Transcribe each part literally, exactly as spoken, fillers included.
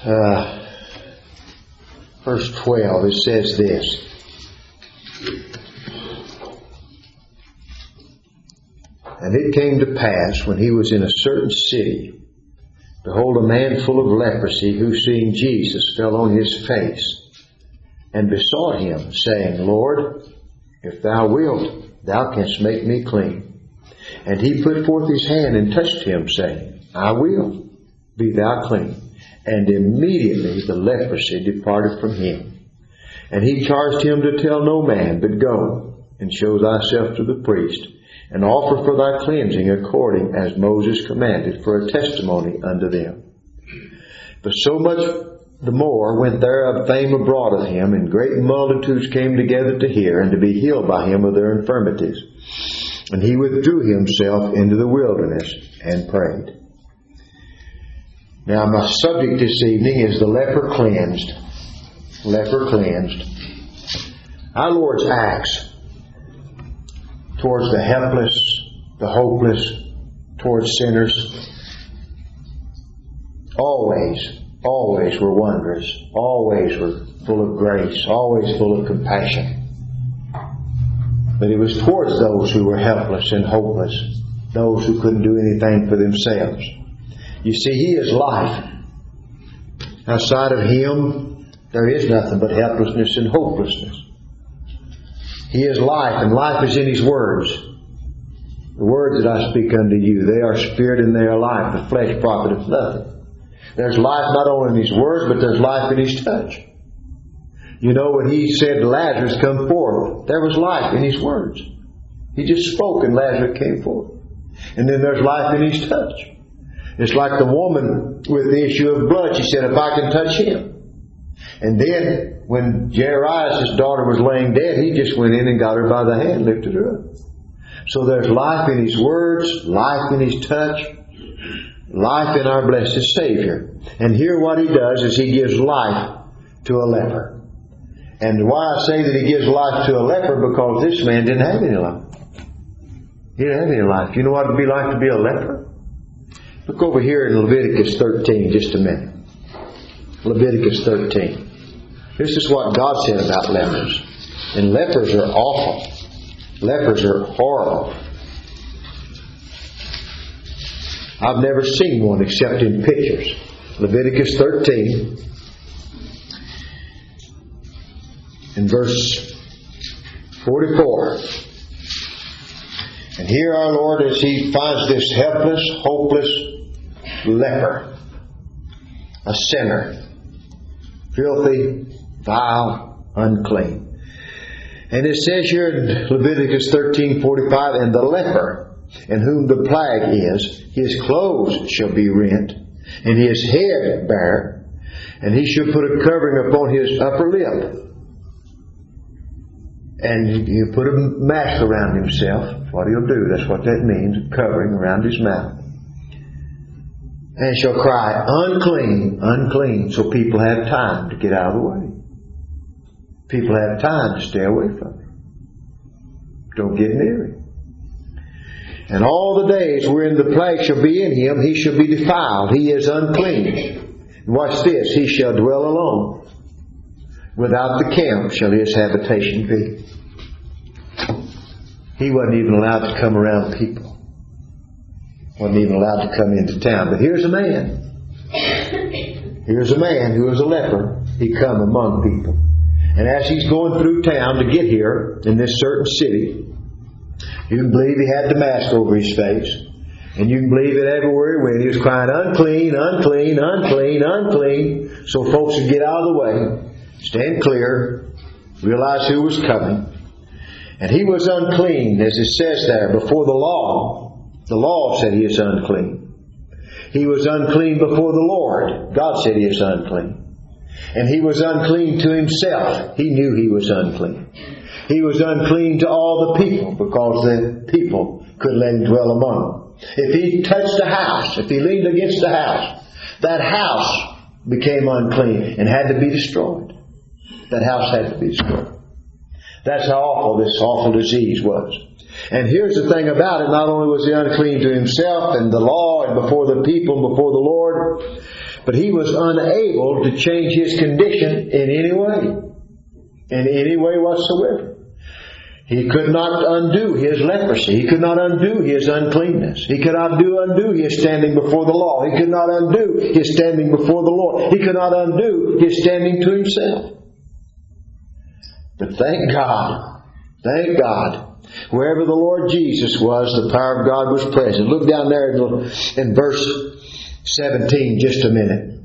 uh, verse twelve, it says this. And it came to pass, when he was in a certain city, behold, a man full of leprosy, who seeing Jesus fell on his face, and besought him, saying, Lord, if thou wilt, thou canst make me clean. And he put forth his hand and touched him, saying, I will, be thou clean. And immediately the leprosy departed from him. And he charged him to tell no man, but go, and show thyself to the priest, and offer for thy cleansing according as Moses commanded, for a testimony unto them. But so much the more went there of fame abroad of him, and great multitudes came together to hear, and to be healed by him of their infirmities. And he withdrew himself into the wilderness, and prayed. Now my subject this evening is the leper cleansed. Leper cleansed. Our Lord's acts towards the helpless, the hopeless, towards sinners, always, always were wondrous, always were full of grace, always full of compassion. But it was towards those who were helpless and hopeless, those who couldn't do anything for themselves. You see, He is life. Outside of Him, there is nothing but helplessness and hopelessness. He is life, and life is in His words. The words that I speak unto you, they are spirit and they are life. The flesh profiteth nothing. There's life not only in His words, but there's life in His touch. You know, when He said to Lazarus, come forth, there was life in His words. He just spoke and Lazarus came forth. And then there's life in His touch. It's like the woman with the issue of blood. She said, if I can touch Him. And then, when Jairus' daughter was laying dead, He just went in and got her by the hand, lifted her up. So there's life in His words, life in His touch, life in our blessed Savior. And here what He does is He gives life to a leper. And why I say that He gives life to a leper, because this man didn't have any life. He didn't have any life. You know what it would be like to be a leper? Look over here in Leviticus thirteen just a minute. Leviticus thirteen. This is what God said about lepers. And lepers are awful. Lepers are horrible. I've never seen one except in pictures. Leviticus thirteen. In verse forty-four. And here our Lord, as He finds this helpless, hopeless leper, a sinner, filthy, vile, unclean. And it says here in Leviticus thirteen forty-five, and the leper, in whom the plague is, his clothes shall be rent, and his head bare, and he shall put a covering upon his upper lip. And you put a mask around himself. What he'll do, that's what that means, a covering around his mouth. And shall cry, unclean, unclean, so people have time to get out of the way. People have time to stay away from him. Don't get near him. And all the days wherein the plague shall be in him, he shall be defiled. He is unclean. And watch this, he shall dwell alone. Without the camp shall his habitation be. He wasn't even allowed to come around people. Wasn't even allowed to come into town. But here's a man. Here's a man who is a leper. He come among people. And as he's going through town to get here in this certain city, you can believe he had the mask over his face. And you can believe that everywhere he went, he was crying, unclean, unclean, unclean, unclean. So folks would get out of the way, stand clear, realize who was coming. And he was unclean, as it says there, before the law. The law said he is unclean. He was unclean before the Lord. God said he is unclean. And he was unclean to himself. He knew he was unclean. He was unclean to all the people, because the people couldn't let him dwell among them. If he touched a house, if he leaned against the house, that house became unclean and had to be destroyed. That house had to be destroyed. That's how awful this awful disease was. And here's the thing about it. Not only was he unclean to himself and the law and before the people and before the Lord, But he was unable to change his condition in any way. In any way whatsoever. He could not undo his leprosy. He could not undo his uncleanness. He could not do, undo his standing before the law. He could not undo his standing before the Lord. He could not undo his standing to himself. But thank God, thank God, wherever the Lord Jesus was, the power of God was present. Look down there in verse seventeen just a minute.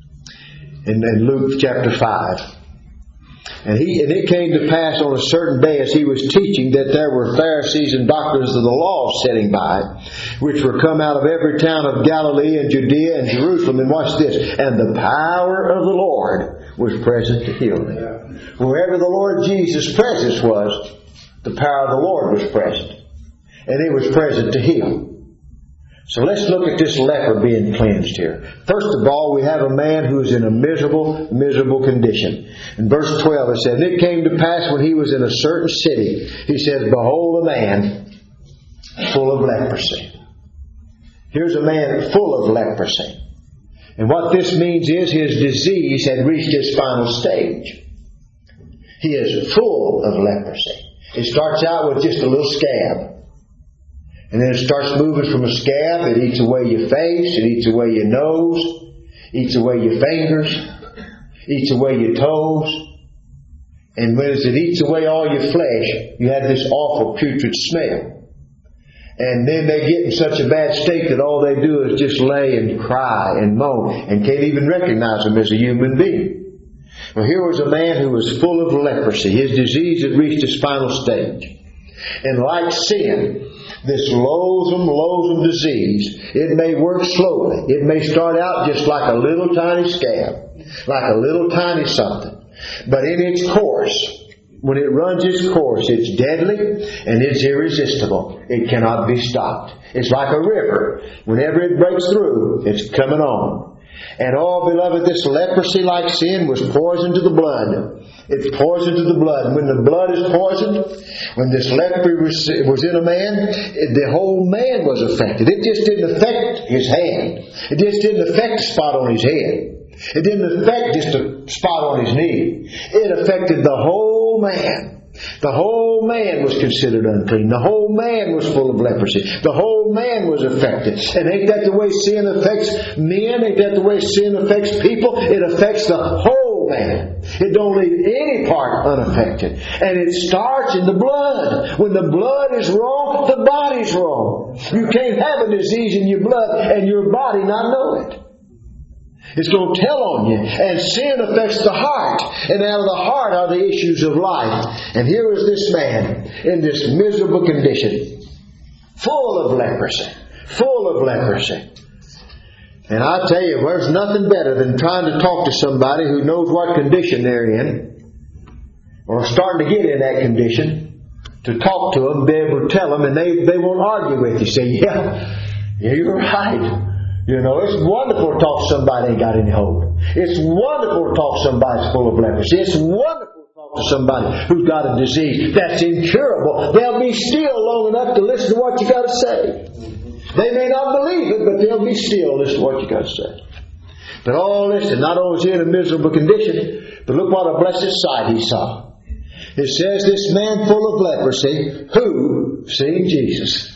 In, in Luke chapter five. And he and it came to pass on a certain day as he was teaching that there were Pharisees and doctors of the law sitting by, which were come out of every town of Galilee and Judea and Jerusalem. And watch this. And the power of the Lord was present to heal them. Wherever the Lord Jesus' presence was, the power of the Lord was present. And it was present to heal. So let's look at this leper being cleansed here. First of all, we have a man who is in a miserable, miserable condition. In verse twelve it says, and it came to pass when he was in a certain city, he says, behold a man full of leprosy. Here's a man full of leprosy. And what this means is his disease had reached its final stage. He is full of leprosy. It starts out with just a little scab. And then it starts moving from a scab. It eats away your face. It eats away your nose. Eats away your fingers. Eats away your toes. And when it eats away all your flesh, you have this awful putrid smell. And then they get in such a bad state that all they do is just lay and cry and moan and can't even recognize them as a human being. Well, here was a man who was full of leprosy. His disease had reached its final stage. And like sin, this loathsome, loathsome disease, it may work slowly. It may start out just like a little tiny scab, like a little tiny something. But in its course, when it runs its course, it's deadly and it's irresistible. It cannot be stopped. It's like a river. Whenever it breaks through, it's coming on. And oh, beloved, this leprosy like sin was poison to the blood. It's poison to the blood. And when the blood is poisoned, when this leprosy was in a man, the whole man was affected. It just didn't affect his hand. It just didn't affect the spot on his head. It didn't affect just a spot on his knee. It affected the whole man. The whole man was considered unclean. The whole man was full of leprosy. The whole man was affected. And ain't that the way sin affects men? Ain't that the way sin affects people? It affects the whole man. It don't leave any part unaffected. And it starts in the blood. When the blood is wrong, the body's wrong. You can't have a disease in your blood and your body not know it. It's going to tell on you. And sin affects the heart. And out of the heart are the issues of life. And here is this man in this miserable condition. Full of leprosy. Full of leprosy. And I tell you, there's nothing better than trying to talk to somebody who knows what condition they're in. Or starting to get in that condition. To talk to them, be able to tell them, and they, they won't argue with you. Say, yeah, yeah, you're right. You know, it's wonderful to talk to somebody that ain't got any hope. It's wonderful to talk to somebody that's full of leprosy. It's wonderful to talk to somebody who's got a disease that's incurable. They'll be still long enough to listen to what you got to say. They may not believe it, but they'll be still to listen to what you got to say. But oh, listen, not only is he in a miserable condition, but look what a blessed sight he saw. It says this man full of leprosy, who, seeing Jesus,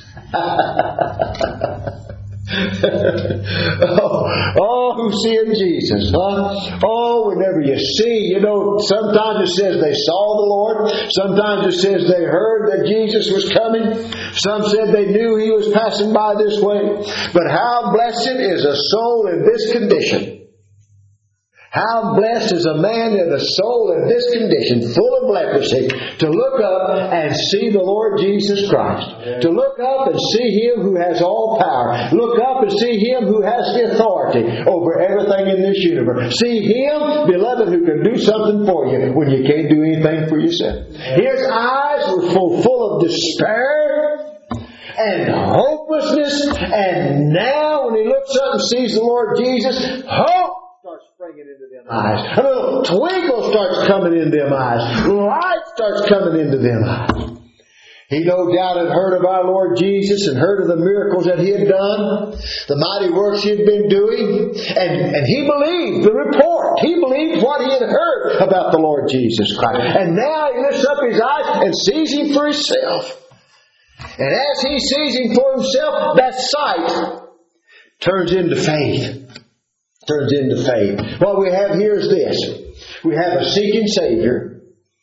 oh, oh, who's seeing Jesus, huh? Oh, whenever you see, you know, sometimes it says they saw the Lord. Sometimes it says they heard that Jesus was coming. Some said they knew He was passing by this way. But how blessed is a soul in this condition. How blessed is a man in a soul in this condition, full of leprosy, to look up and see the Lord Jesus Christ. To look up and see Him who has all power. Look up and see Him who has the authority over everything in this universe. See Him, beloved, who can do something for you when you can't do anything for yourself. His eyes were full, full of despair and hopelessness. And now when he looks up and sees the Lord Jesus, hope starts springing into them eyes. A little twinkle starts coming into them eyes. Light starts coming into them eyes. He no doubt had heard of our Lord Jesus and heard of the miracles that He had done, the mighty works He had been doing, and, and he believed the report. He believed what he had heard about the Lord Jesus Christ. And now he lifts up his eyes and sees Him for himself. And as he sees Him for himself, that sight turns into faith. Turns into faith. What we have here is this. We have a seeking Savior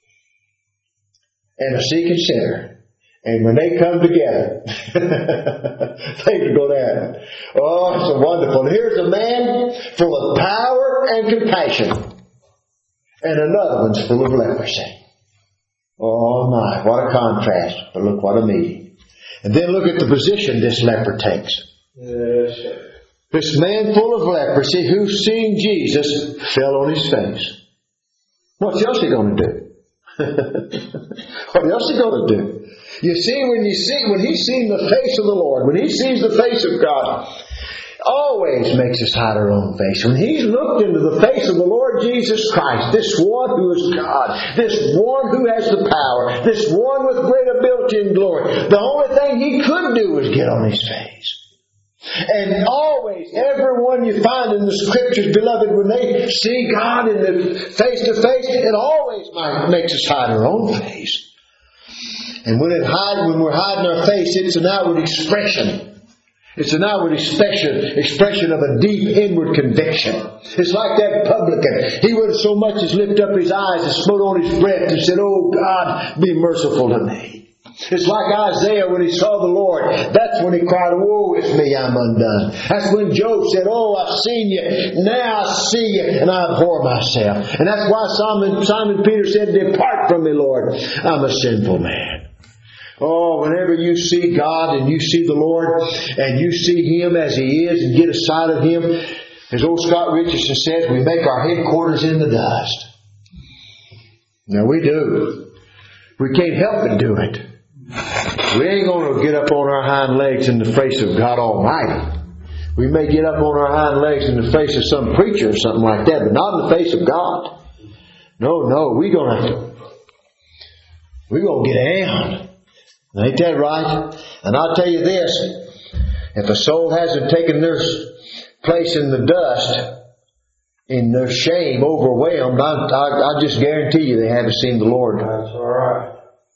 and a seeking sinner. And when they come together, things are going to happen. Oh, it's so wonderful. Here's a man full of power and compassion. And another one's full of leprosy. Oh my, what a contrast. But look what a meeting. And then look at the position this leper takes. Yes. This man full of leprosy who, seeing Jesus, fell on his face. What's else he going to do? What else is he going to do? You see, when you see, when he's seen the face of the Lord, when he sees the face of God, always makes us hide our own face. When he's looked into the face of the Lord Jesus Christ, this one who is God, this one who has the power, this one with great ability and glory, the only thing he could do was get on his face. And always, everyone you find in the Scriptures, beloved, when they see God in the face to face, it always makes us hide our own face. And when it hide, when we're hiding our face, it's an outward expression. It's an outward expression, expression of a deep inward conviction. It's like that publican. He wouldn't so much as lift up his eyes and smote on his breast and said, "Oh God, be merciful to me." It's like Isaiah when he saw the Lord. That's when he cried, "Woe is me, I'm undone." That's when Job said, "Oh, I've seen you. Now I see you, and I abhor myself." And that's why Simon, Simon Peter said, "Depart from me, Lord. I'm a sinful man." Oh, whenever you see God and you see the Lord and you see Him as He is and get a sight of Him, as old Scott Richardson says, we make our headquarters in the dust. Now we do. We can't help but do it. We ain't going to get up on our hind legs in the face of God Almighty. We may get up on our hind legs in the face of some preacher or something like that, but not in the face of God. No, no, we're going to we're going to get down. Ain't that right? And I'll tell you this, if a soul hasn't taken their place in the dust, in their shame, overwhelmed, I, I, I just guarantee you they haven't seen the Lord. That's all right.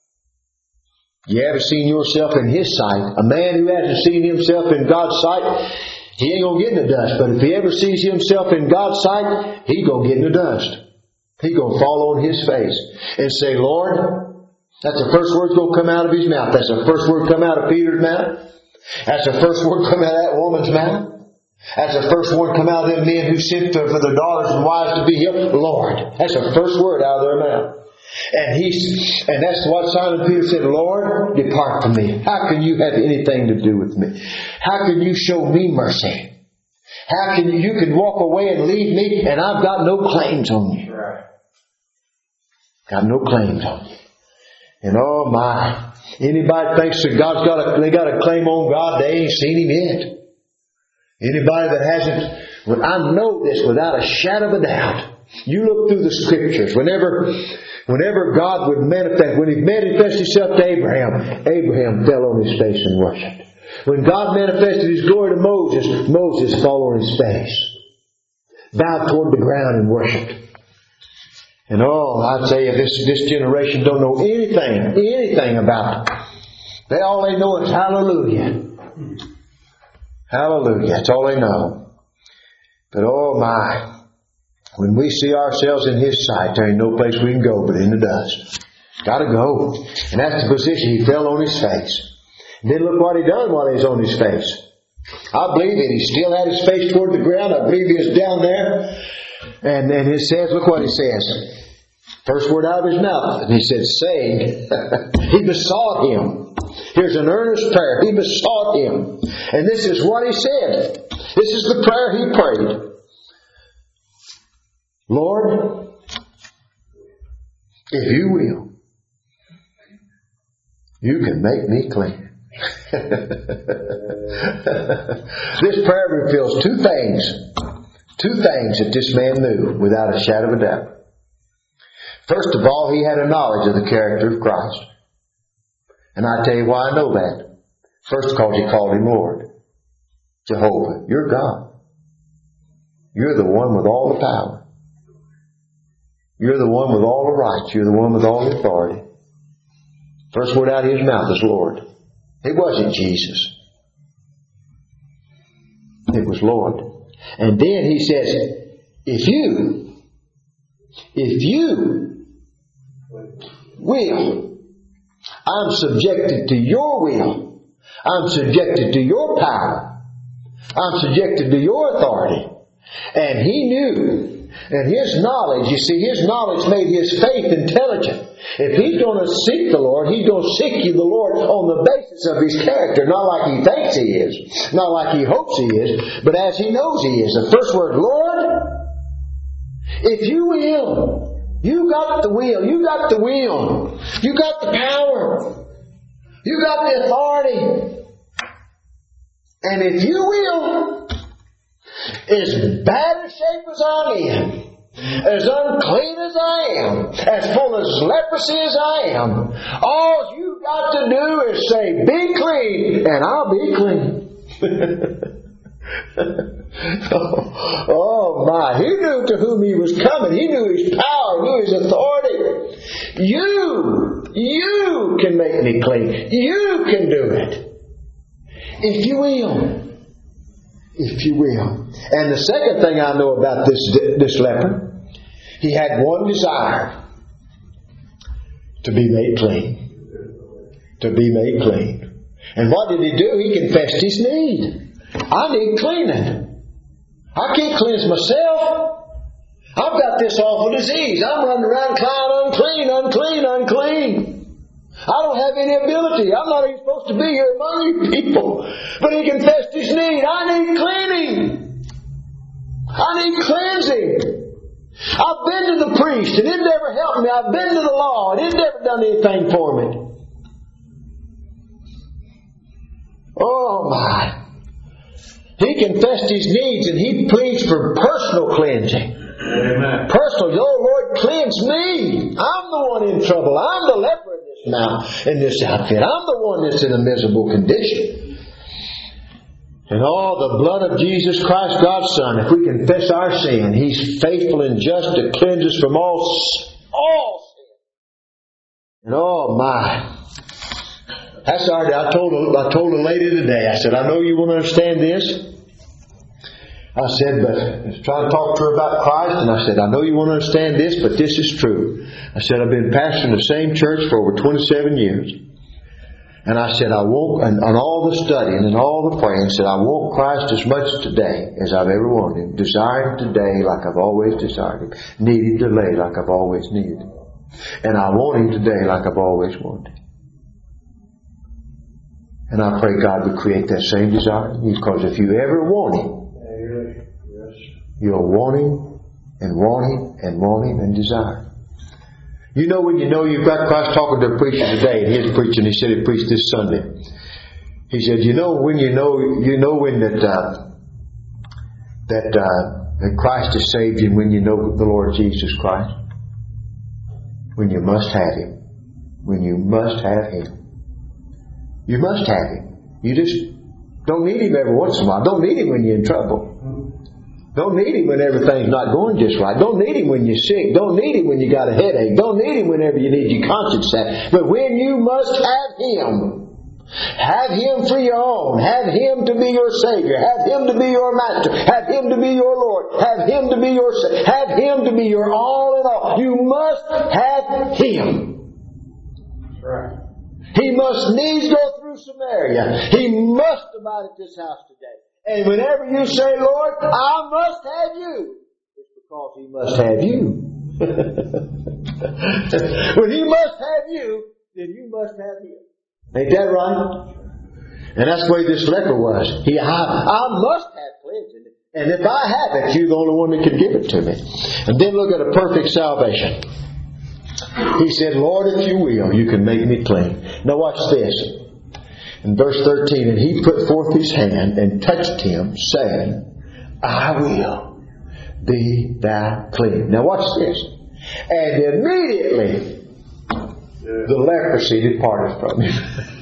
You haven't seen yourself in His sight. A man who hasn't seen himself in God's sight, he ain't going to get in the dust. But if he ever sees himself in God's sight, he's going to get in the dust. He's going to fall on his face and say, "Lord," that's the first word going to come out of his mouth. That's the first word come out of Peter's mouth. That's the first word come out of that woman's mouth. That's the first word come out of them men who sent for their daughters and wives to be healed. "Lord." That's the first word out of their mouth. And he's, and that's what Simon Peter said, "Lord, depart from me. How can you have anything to do with me? How can you show me mercy? How can you, you can walk away and leave me and I've got no claims on you. Got no claims on you." And oh my, anybody thinks that God's got a, they got a claim on God, they ain't seen Him yet. Anybody that hasn't, well, I know this without a shadow of a doubt. You look through the Scriptures, whenever Whenever God would manifest, when He manifested Himself to Abraham, Abraham fell on his face and worshipped. When God manifested His glory to Moses, Moses fell on his face, bowed toward the ground and worshipped. And oh, I tell you, this, this generation don't know anything, anything about it. They all they know is hallelujah. Hallelujah. That's all they know. But oh my, when we see ourselves in His sight, there ain't no place we can go but in the dust. Gotta go. And that's the position. He fell on his face. And then look what he done while he was on his face. I believe it. He still had his face toward the ground. I believe he was down there. And then it says, look what he says. First word out of his mouth. And he said, saying, he besought Him. Here's an earnest prayer. He besought Him. And this is what he said. This is the prayer he prayed. "Lord, if you will, you can make me clean." This prayer reveals two things. Two things that this man knew without a shadow of a doubt. First of all, he had a knowledge of the character of Christ. And I tell you why I know that. First, because he called him Lord. Jehovah, you're God. You're the one with all the power. You're the one with all the rights. You're the one with all the authority. First word out of his mouth is Lord. It wasn't Jesus. It was Lord. And then he says, if you, if you will, I'm subjected to your will. I'm subjected to your power. I'm subjected to your authority. And he knew, and his knowledge, you see, his knowledge made his faith intelligent. If he's going to seek the Lord, he's going to seek you, the Lord, on the basis of his character. Not like he thinks he is. Not like he hopes he is. But as he knows he is. The first word, Lord, if you will. You got the will. You got the will. You got the power. You got the authority. And if you will, as bad a shape as I'm in, as unclean as I am, as full of leprosy as I am, all you got to do is say, be clean, and I'll be clean. oh, oh my, he knew to whom he was coming. He knew his power, knew his authority. You, you can make me clean. You can do it. If you will. If you will. And the second thing I know about this, this leper, he had one desire. To be made clean. To be made clean. And what did he do? He confessed his need. I need cleaning. I can't cleanse myself. I've got this awful disease. I'm running around crying, unclean, unclean, unclean. I don't have any ability. I'm not even supposed to be here among you people. But he confessed his need. I need cleaning. I need cleansing. I've been to the priest and it never helped me. I've been to the law and it never done anything for me. Oh my. He confessed his needs and he pleads for personal cleansing. Amen. Personal. Oh Lord, cleanse me. I'm the one in trouble. I'm the leper in this now in this outfit. I'm the one that's in a miserable condition. And all the blood of Jesus Christ, God's Son, if we confess our sin, He's faithful and just to cleanse us from all, all sin. And oh my. That's all right. I told a, I told a lady today, I said, I know you won't understand this. I said, but I was trying to talk to her about Christ, and I said, I know you won't understand this, but this is true. I said, I've been pastoring the same church for over twenty-seven years. And I said, I want, and, and all the studying and all the praying, I said, I want Christ as much today as I've ever wanted Him. Desire Him today like I've always desired Him. Need Him today like I've always needed Him. And I want Him today like I've always wanted Him. And I pray God would create that same desire in you, because if you ever want Him, you'll want Him and want Him and want Him and desire. You know when you know you've got Christ, talking to a preacher today, and he's preaching, he said he preached this Sunday. He said, you know when you know, you know when that, uh, that, uh, that Christ has saved you, when you know the Lord Jesus Christ. When you must have Him. When you must have Him. You must have Him. You just don't need Him every once in a while. Don't need Him when you're in trouble. Don't need Him when everything's not going just right. Don't need Him when you're sick. Don't need Him when you got a headache. Don't need Him whenever you need your conscience set. But when you must have Him, have Him for your own. Have Him to be your Savior. Have Him to be your Master. Have Him to be your Lord. Have Him to be your Have Him to be your all in all. You must have Him. That's right. He must needs go through Samaria. He must abide at this house today. And whenever you say, Lord, I must have you, it's because He must have you. When He must have you, then you must have Him. Ain't that right? And that's the way this leper was. He, I, I must have cleansing. And if I have it, you're the only one that can give it to me. And then look at a perfect salvation. He said, Lord, if you will, you can make me clean. Now watch this. In verse thirteen, and he put forth his hand and touched him, saying, I will be thou clean. Now watch this. And immediately the leprosy departed from him.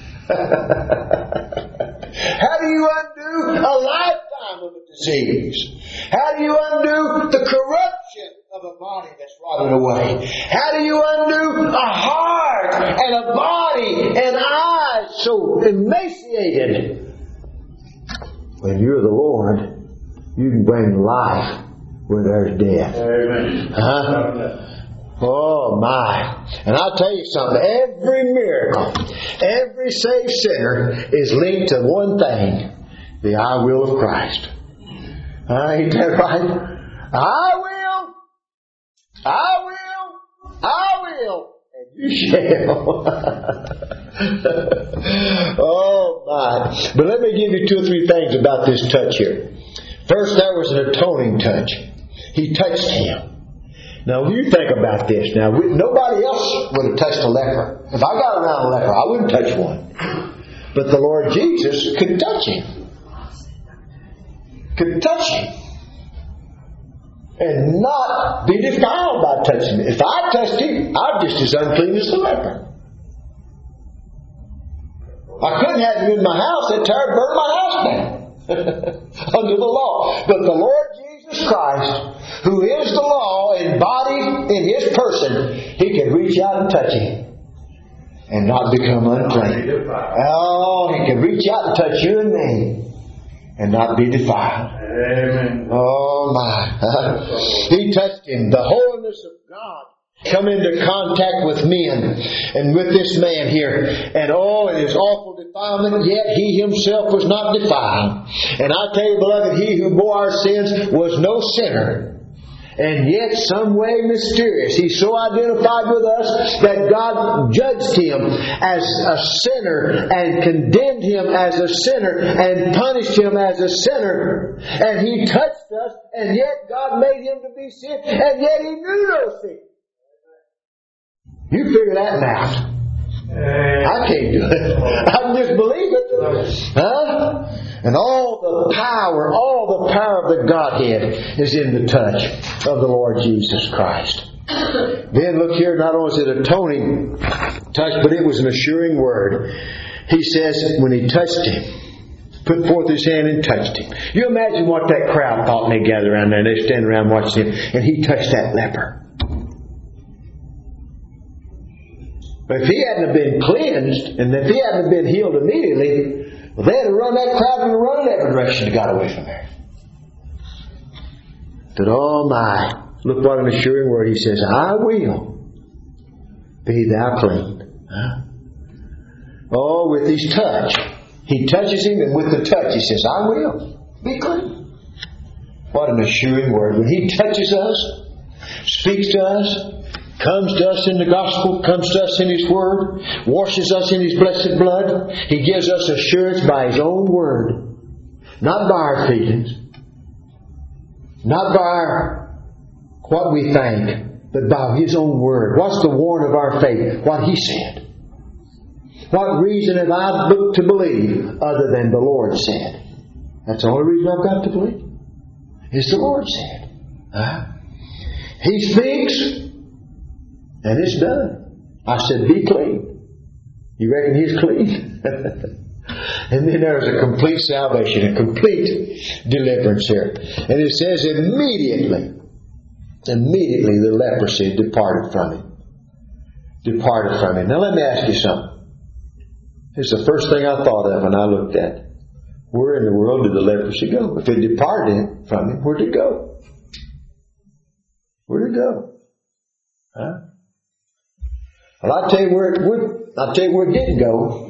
How do you undo a lifetime of a disease? How do you undo the corruption of a body that's rotted away? How do you undo a heart and a body and eyes so emaciated? When you're the Lord, you can bring life where there's death. Amen. Huh? Oh my. And I'll tell you something. Every miracle, every saved sinner is linked to one thing. The I will of Christ. Uh, ain't that right? I will. I will. I will. And you shall. Oh my. But let me give you two or three things about this touch here. First, there was an atoning touch. He touched him. Now, you think about this. Now, we, nobody else would have touched a leper. If I got around a leper, I wouldn't touch one. But the Lord Jesus could touch him. Could touch him. And not be defiled by touching him. If I touched him, I'm just as unclean as the leper. I couldn't have him in my house. That tear burn my house down. Under the law. But the Lord Jesus Christ, who is the law embodied in His person, He can reach out and touch him and not become unclean. Oh, He can reach out and touch you and me and not be defiled. Amen. Oh my. He touched him. The holiness of God come into contact with men and with this man here. And oh, it is awful defilement, yet he himself was not defiled. And I tell you, beloved, he who bore our sins was no sinner. And yet, some way mysterious, He so identified with us that God judged him as a sinner and condemned him as a sinner and punished him as a sinner. And He touched us, and yet God made him to be sin, and yet He knew no sin. You figure that out. I can't do it. I can just believe it. Huh? And all the power, all the power of the Godhead is in the touch of the Lord Jesus Christ. Then look here, not only is it atoning touch, but it was an assuring word. He says when He touched him, put forth His hand and touched him. You imagine what that crowd thought when they gathered around there and they stand around watching him, and He touched that leper. But if he hadn't have been cleansed, and if he hadn't have been healed immediately, well, they'd have run that crowd and run in every direction and got away from there. But oh my, look what an assuring word. He says, I will be thou clean. Huh? Oh, with His touch. He touches him, and with the touch He says, I will be clean. What an assuring word. When He touches us, speaks to us, comes to us in the gospel, comes to us in His word, washes us in His blessed blood. He gives us assurance by His own word. Not by our feelings. Not by our, what we think, but by His own word. What's the warrant of our faith? What He said. What reason have I to believe other than the Lord said? That's the only reason I've got to believe. Is the Lord said. Huh? He speaks, and it's done. I said, be clean. You reckon He's clean? And then there's a complete salvation, a complete deliverance here. And it says immediately, immediately the leprosy departed from him. Departed from him. Now let me ask you something. It's the first thing I thought of when I looked at it. Where in the world did the leprosy go? If it departed from him, where'd it go? Where'd it go? Huh? Well, I'll tell you where it would. I'll tell you where it didn't go.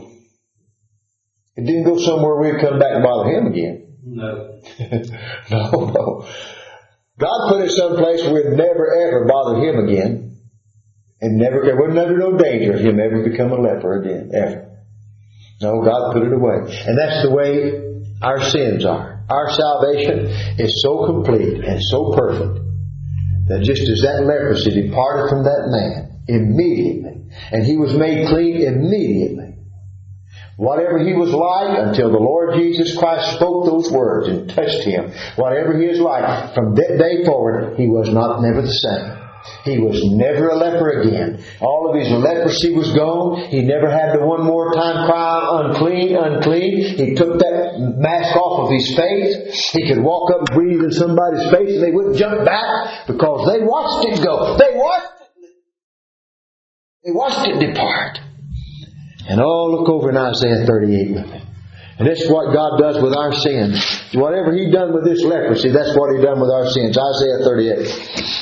It didn't go somewhere where we'd come back and bother Him again. No. no, no. God put it someplace where we'd never ever bother Him again, and never there wasn't under no danger of Him ever become a leper again, ever. No, God put it away, and that's the way our sins are. Our salvation is so complete and so perfect that just as that leprosy departed from that man immediately, and he was made clean immediately. Whatever he was like until the Lord Jesus Christ spoke those words and touched him, whatever he was like, from that day forward, he was not never the same. He was never a leper again. All of his leprosy was gone. He never had to one more time cry, unclean, unclean. He took that mask off of his face. He could walk up and breathe in somebody's face and they wouldn't jump back because they watched it go. They watched it. They watched it depart. And oh, look over in Isaiah thirty-eight with me. And this is what God does with our sins. Whatever He done with this leprosy, that's what He done with our sins. Isaiah thirty-eight.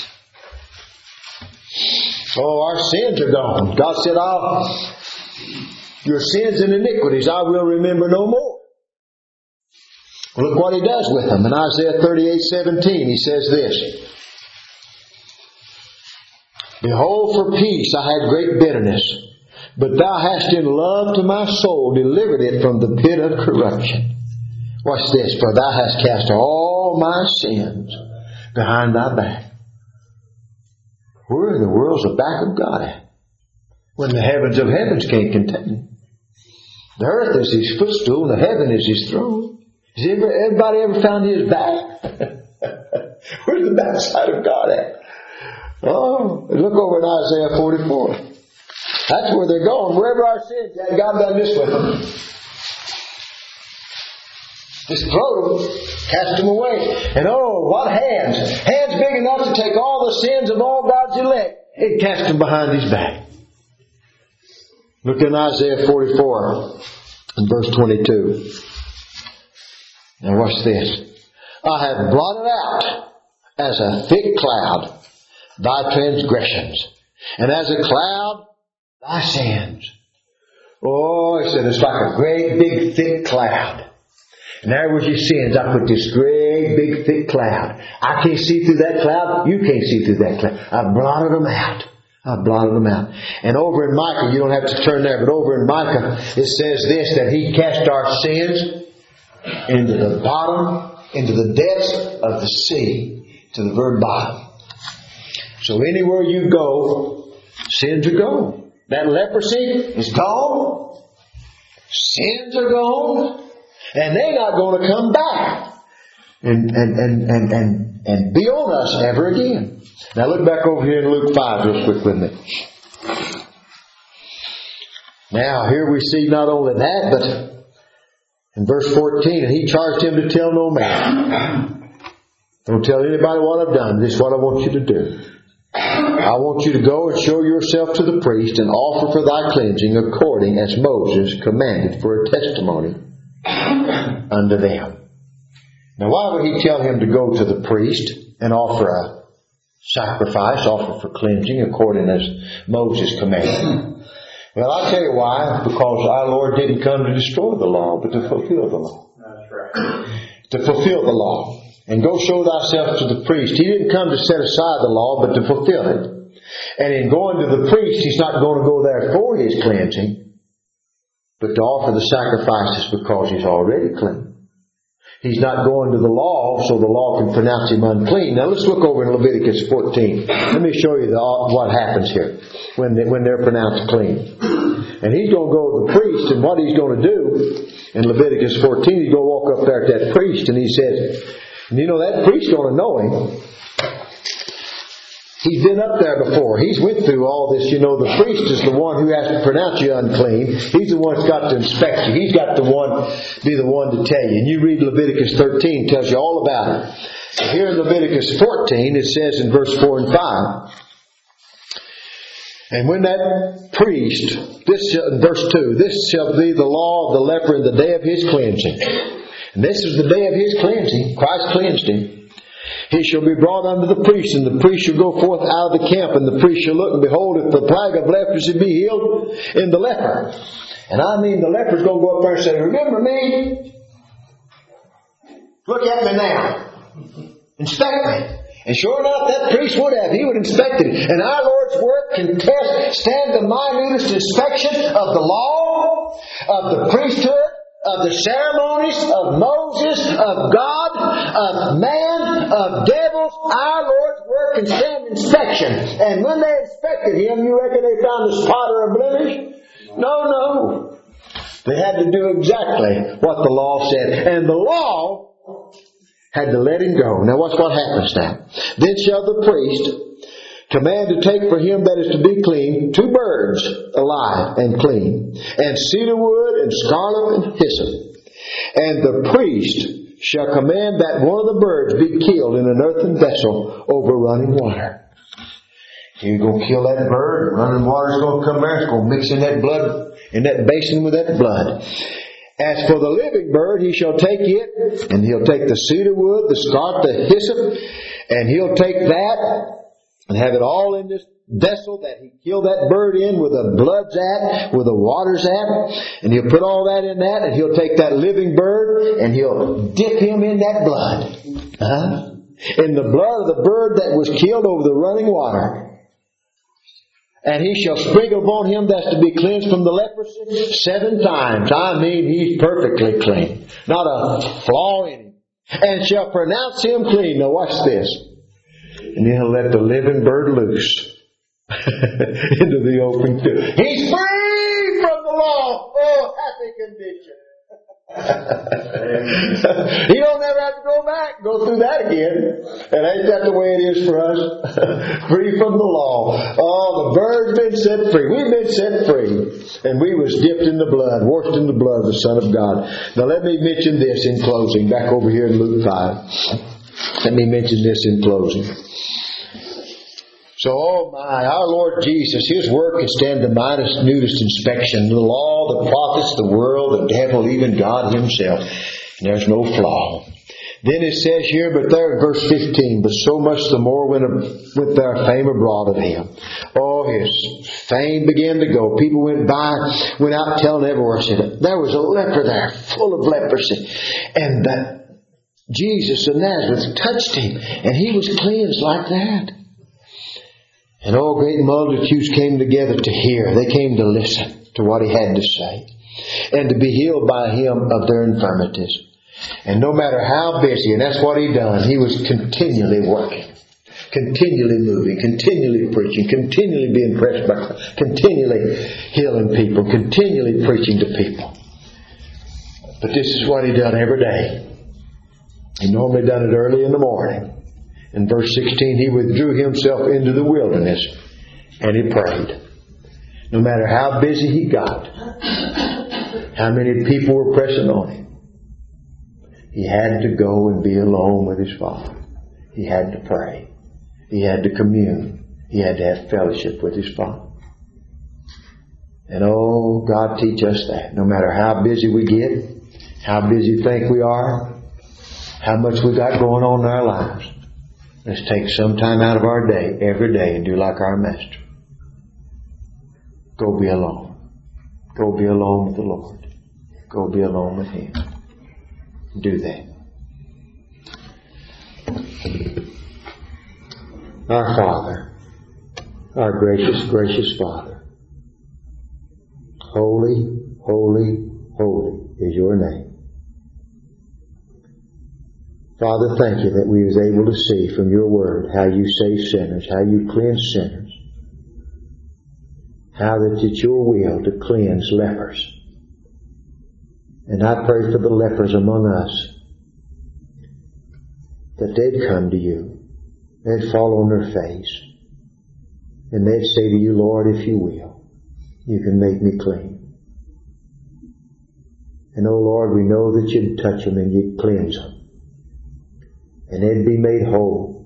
Oh, our sins are gone. God said, I'll, your sins and iniquities I will remember no more. Look what He does with them. In Isaiah thirty-eight seventeen, He says this. Behold, for peace I had great bitterness, but Thou hast in love to my soul delivered it from the pit of corruption. Watch this. For Thou hast cast all my sins behind Thy back. Where in the world's the back of God at? When the heavens of heavens can't contain Him. The earth is His footstool and the heaven is His throne. Has everybody ever found His back? Where's the backside of God at? Oh, look over in Isaiah forty-four. That's where they're going. Wherever our sins at, God done this with them. Just throw them, cast them away. And oh, what hands! Hands big enough to take all the sins of all God's elect and cast them behind His back. Look in Isaiah forty-four and verse twenty-two. Now watch this. I have blotted out as a thick cloud thy transgressions, and as a cloud thy sins. Oh, he said it's like a great big thick cloud. And there was your sins. I put this great big thick cloud. I can't see through that cloud. You can't see through that cloud. I blotted them out. I blotted them out. And over in Micah, you don't have to turn there, but over in Micah, it says this, that He cast our sins into the bottom, into the depths of the sea, to the very bottom. So anywhere you go, sins are gone. That leprosy is gone. Sins are gone. And they're not going to come back and, and, and, and, and, and be on us ever again. Now look back over here in Luke five real quick with me. Now here we see not only that, but in verse fourteen, and He charged him to tell no man. Don't tell anybody what I've done. This is what I want you to do. I want you to go and show yourself to the priest and offer for thy cleansing according as Moses commanded for a testimony unto them. Now why would He tell him to go to the priest and offer a sacrifice, offer for cleansing according as Moses commanded? Well, I'll tell you why. Because our Lord didn't come to destroy the law, but to fulfill the law. That's right. To fulfill the law. And go show thyself to the priest. He didn't come to set aside the law, but to fulfill it. And in going to the priest, He's not going to go there for His cleansing, but to offer the sacrifices because He's already clean. He's not going to the law so the law can pronounce Him unclean. Now let's look over in Leviticus fourteen. Let me show you the, what happens here when, they, when they're pronounced clean. And He's going to go to the priest, and what He's going to do in Leviticus fourteen, He's going to walk up there to that priest, and He says, and you know that priest's going to know him. He's been up there before. He's went through all this. You know, the priest is the one who has to pronounce you unclean. He's the one that's got to inspect you. He's got the one, be the one to tell you. And you read Leviticus thirteen, it tells you all about it. Here in Leviticus fourteen, it says in verse four and five, and when that priest, this in verse two, this shall be the law of the leper in the day of his cleansing. And this is the day of his cleansing. Christ cleansed him. He shall be brought unto the priest, and the priest shall go forth out of the camp, and the priest shall look, and behold, if the plague of leprosy be healed in the leper. And I mean the leper's going to go up there and say, remember me? Look at me now. Inspect me. And sure enough, that priest would have. He would inspect it. And our Lord's work can test, stand the minutest inspection of the law, of the priesthood, of the ceremonies, of Moses, of God, of man, of devils. Our Lord's work can stand inspection. And when they inspected Him, you reckon they found a spot or a blemish? No, no. They had to do exactly what the law said. And the law had to let Him go. Now watch what happens now. Then shall the priest Command to take for him that is to be clean two birds alive and clean, and cedar wood and scarlet and hyssop. And the priest shall command that one of the birds be killed in an earthen vessel over running water. You're going to kill that bird, running water's going to come there, it's going to mix in that blood, in that basin with that blood. As for the living bird, he shall take it, and he'll take the cedar wood, the scarlet, the hyssop, and he'll take that and have it all in this vessel that he killed that bird in, where the blood's at, where the water's at, and he'll put all that in that, and he'll take that living bird and he'll dip him in that blood. Huh? In the blood of the bird that was killed over the running water. And he shall sprinkle upon him that's to be cleansed from the leprosy seven times. I mean, he's perfectly clean. Not a flaw in him. And shall pronounce him clean. Now watch this. And he'll let the living bird loose into the open field. He's free from the law. Oh, happy condition. He don't ever have to go back, go through that again. And ain't that the way it is for us? Free from the law. Oh, the bird's been set free. We've been set free. And we was dipped in the blood, washed in the blood of the Son of God. Now let me mention this in closing, back over here in Luke five. Let me mention this in closing. So, oh my, our Lord Jesus, His work can stand the minus, nudist inspection. The law, the prophets, the world, the devil, even God Himself. And there's no flaw. Then it says here, but there in verse fifteen, but so much the more went, went their fame abroad of Him. Oh, His fame began to go. People went by, went out telling everywhere, said, there was a leper there, full of leprosy. And that Jesus of Nazareth touched him, and he was cleansed like that. And all great multitudes came together to hear. They came to listen to what he had to say, and to be healed by him of their infirmities. And no matter how busy, and that's what he done, he was continually working, continually moving, continually preaching, continually being pressed by, continually healing people, continually preaching to people. But this is what he done every day. He normally done it early in the morning. In verse sixteen, he withdrew himself into the wilderness and he prayed. No matter how busy he got, how many people were pressing on him, he had to go and be alone with his Father. He had to pray. He had to commune. He had to have fellowship with his Father. And oh, God teach us that. No matter how busy we get, how busy we think we are, how much we got going on in our lives, let's take some time out of our day, every day, and do like our Master. Go be alone. Go be alone with the Lord. Go be alone with Him. Do that. Our Father, our gracious, gracious Father, holy, holy, holy is your name. Father, thank you that we was able to see from your word how you save sinners, how you cleanse sinners, how that it's your will to cleanse lepers. And I pray for the lepers among us, that they'd come to you, they'd fall on their face, and they'd say to you, Lord, if you will, you can make me clean. And oh Lord, we know that you'd touch them and you'd cleanse them. And they'd be made whole.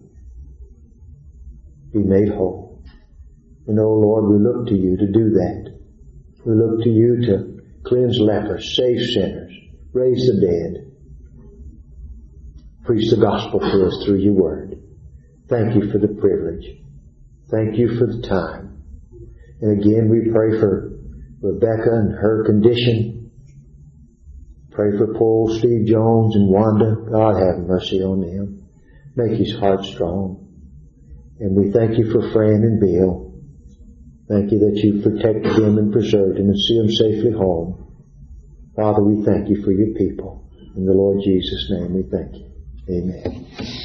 Be made whole. And oh Lord, we look to you to do that. We look to you to cleanse lepers, save sinners, raise the dead, preach the gospel to us through your word. Thank you for the privilege. Thank you for the time. And again, we pray for Rebecca and her condition. Pray for poor old Steve Jones and Wanda. God have mercy on them. Make his heart strong. And we thank you for Fran and Bill. Thank you that you protected them and preserved them and see them safely home. Father, we thank you for your people. In the Lord Jesus' name we thank you. Amen.